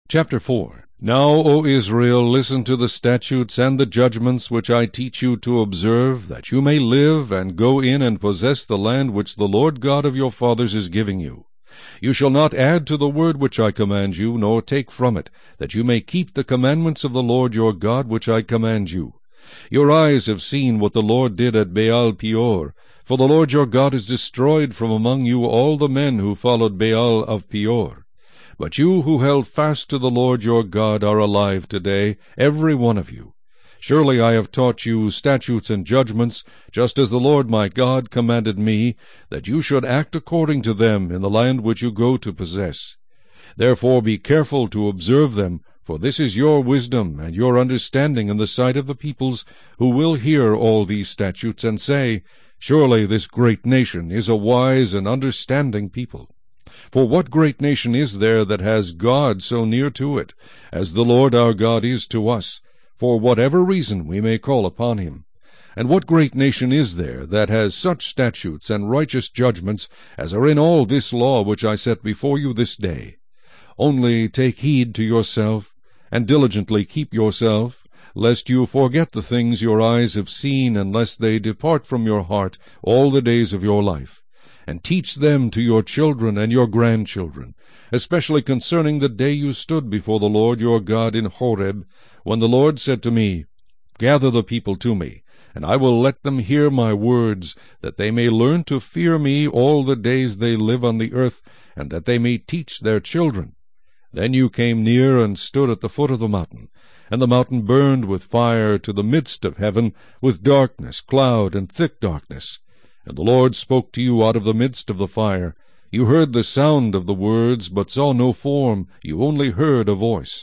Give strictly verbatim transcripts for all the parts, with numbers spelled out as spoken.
Chapter four. Now, O Israel, listen to the statutes and the judgments which I teach you to observe, that you may live, and go in and possess the land which the Lord God of your fathers is giving you. You shall not add to the word which I command you, nor take from it, that you may keep the commandments of the Lord your God which I command you. Your eyes have seen what the Lord did at Baal Peor, for the Lord your God has destroyed from among you all the men who followed Baal of Peor. But you who held fast to the Lord your God are alive today, every one of you. Surely I have taught you statutes and judgments, just as the Lord my God commanded me, that you should act according to them in the land which you go to possess. Therefore be careful to observe them, for this is your wisdom and your understanding in the sight of the peoples, who will hear all these statutes, and say, Surely this great nation is a wise and understanding people. For what great nation is there that has God so near to it, as the Lord our God is to us, for whatever reason we may call upon him? And what great nation is there that has such statutes and righteous judgments as are in all this law which I set before you this day? Only take heed to yourself, and diligently keep yourself, lest you forget the things your eyes have seen, and lest they depart from your heart all the days of your life. And teach them to your children and your grandchildren, especially concerning the day you stood before the Lord your God in Horeb, when the Lord said to me, Gather the people to me, and I will let them hear my words, that they may learn to fear me all the days they live on the earth, and that they may teach their children. Then you came near and stood at the foot of the mountain, and the mountain burned with fire to the midst of heaven, with darkness, cloud, and thick darkness. And the Lord spoke to you out of the midst of the fire. You heard the sound of the words, but saw no form, you only heard a voice.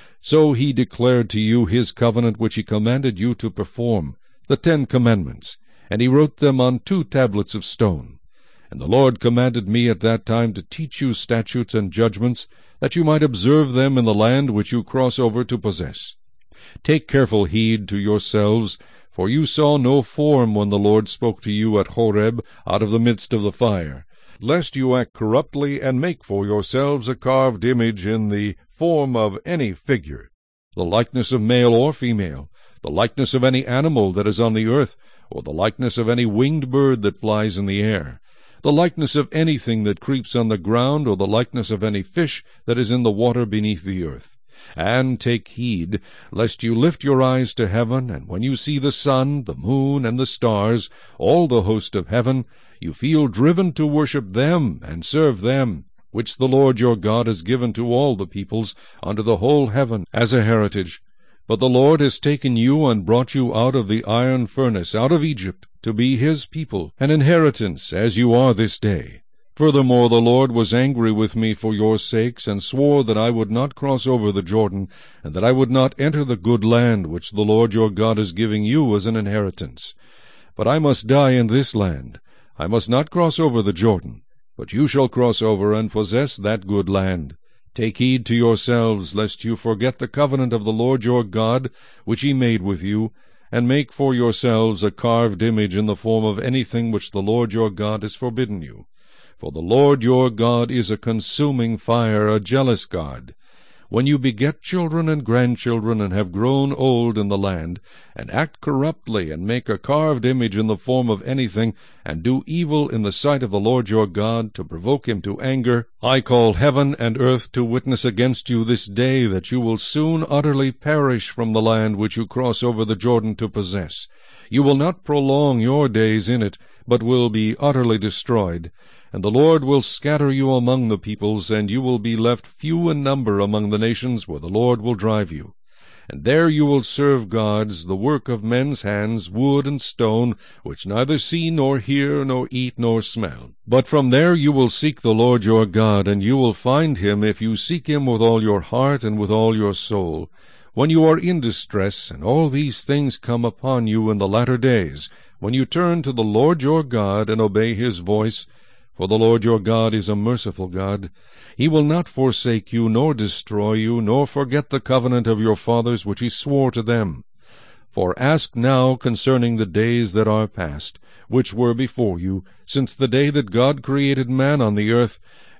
So he declared to you his covenant which he commanded you to perform, the Ten Commandments, and he wrote them on two tablets of stone. And the Lord commanded me at that time to teach you statutes and judgments, that you might observe them in the land which you cross over to possess. Take careful heed to yourselves, for you saw no form when the Lord spoke to you at Horeb out of the midst of the fire, lest you act corruptly and make for yourselves a carved image in the form of any figure, the likeness of male or female, the likeness of any animal that is on the earth, or the likeness of any winged bird that flies in the air, the likeness of anything that creeps on the ground, or the likeness of any fish that is in the water beneath the earth. And take heed, lest you lift your eyes to heaven, and when you see the sun, the moon, and the stars, all the host of heaven, you feel driven to worship them and serve them, which the Lord your God has given to all the peoples under the whole heaven as a heritage. But the Lord has taken you and brought you out of the iron furnace, out of Egypt, to be his people, an inheritance, as you are this day. Furthermore, the Lord was angry with me for your sakes, and swore that I would not cross over the Jordan, and that I would not enter the good land which the Lord your God is giving you as an inheritance. But I must die in this land. I must not cross over the Jordan, but you shall cross over and possess that good land. Take heed to yourselves, lest you forget the covenant of the Lord your God, which he made with you, and make for yourselves a carved image in the form of anything which the Lord your God has forbidden you. For the Lord your God is a consuming fire, a jealous God. When you beget children and grandchildren, and have grown old in the land, and act corruptly, and make a carved image in the form of anything, and do evil in the sight of the Lord your God, to provoke him to anger, I call heaven and earth to witness against you this day, that you will soon utterly perish from the land which you cross over the Jordan to possess. You will not prolong your days in it, but will be utterly destroyed. And the Lord will scatter you among the peoples, and you will be left few in number among the nations where the Lord will drive you. And there you will serve gods, the work of men's hands, wood and stone, which neither see nor hear nor eat nor smell. But from there you will seek the Lord your God, and you will find him if you seek him with all your heart and with all your soul. When you are in distress, and all these things come upon you in the latter days, when you turn to the Lord your God and obey his voice, for the Lord your God is a merciful God. He will not forsake you, nor destroy you, nor forget the covenant of your fathers which he swore to them. For ask now concerning the days that are past, which were before you, since the day that God created man on the earth,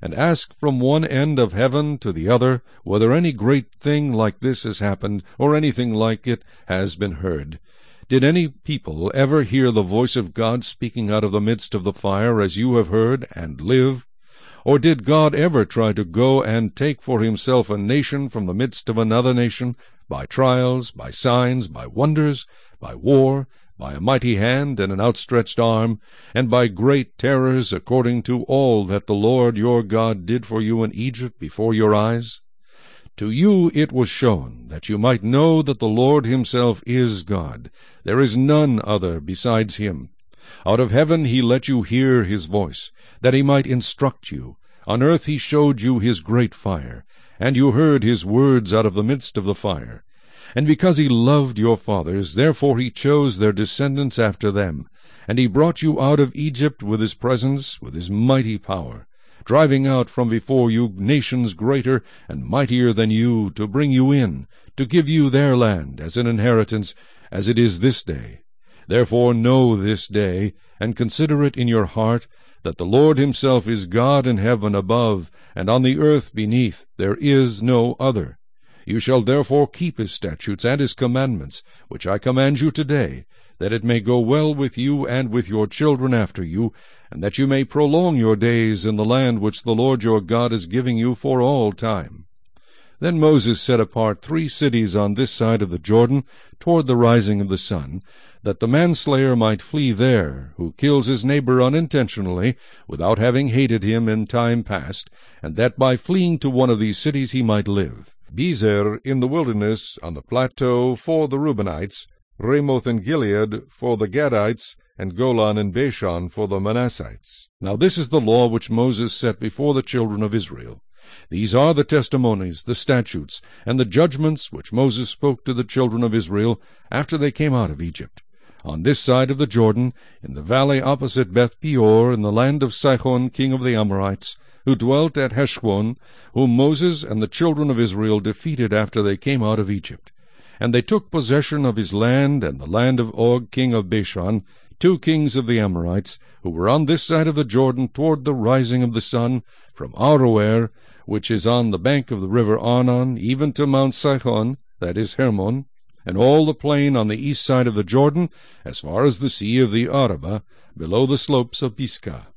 and ask from one end of heaven to the other whether any great thing like this has happened, or anything like it has been heard. Did any people ever hear the voice of God speaking out of the midst of the fire, as you have heard, and live? Or did God ever try to go and take for himself a nation from the midst of another nation, by trials, by signs, by wonders, by war, by a mighty hand and an outstretched arm, and by great terrors, according to all that the Lord your God did for you in Egypt before your eyes? To you it was shown, that you might know that the Lord himself is God. There is none other besides him. Out of heaven he let you hear his voice, that he might instruct you. On earth he showed you his great fire, and you heard his words out of the midst of the fire. And because he loved your fathers, therefore he chose their descendants after them. And he brought you out of Egypt with his presence, with his mighty power, driving out from before you nations greater and mightier than you, to bring you in, to give you their land as an inheritance, as it is this day. Therefore know this day, and consider it in your heart, that the Lord himself is God in heaven above, and on the earth beneath. There is no other. You shall therefore keep his statutes and his commandments, which I command you today, that it may go well with you and with your children after you, and that you may prolong your days in the land which the Lord your God is giving you for all time. Then Moses set apart three cities on this side of the Jordan, toward the rising of the sun, that the manslayer might flee there, who kills his neighbor unintentionally, without having hated him in time past, and that by fleeing to one of these cities he might live. Bezer in the wilderness, on the plateau, for the Reubenites, Ramoth in Gilead for the Gadites, and Golan and Bashan for the Manassites. Now this is the law which Moses set before the children of Israel. These are the testimonies, the statutes, and the judgments which Moses spoke to the children of Israel after they came out of Egypt. On this side of the Jordan, in the valley opposite Beth Peor, in the land of Sihon king of the Amorites, who dwelt at Heshbon, whom Moses and the children of Israel defeated after they came out of Egypt. And they took possession of his land, and the land of Og king of Bashan, two kings of the Amorites, who were on this side of the Jordan toward the rising of the sun, from Aroer, which is on the bank of the river Arnon, even to Mount Sihon, that is Hermon, and all the plain on the east side of the Jordan, as far as the sea of the Arabah, below the slopes of Pisgah.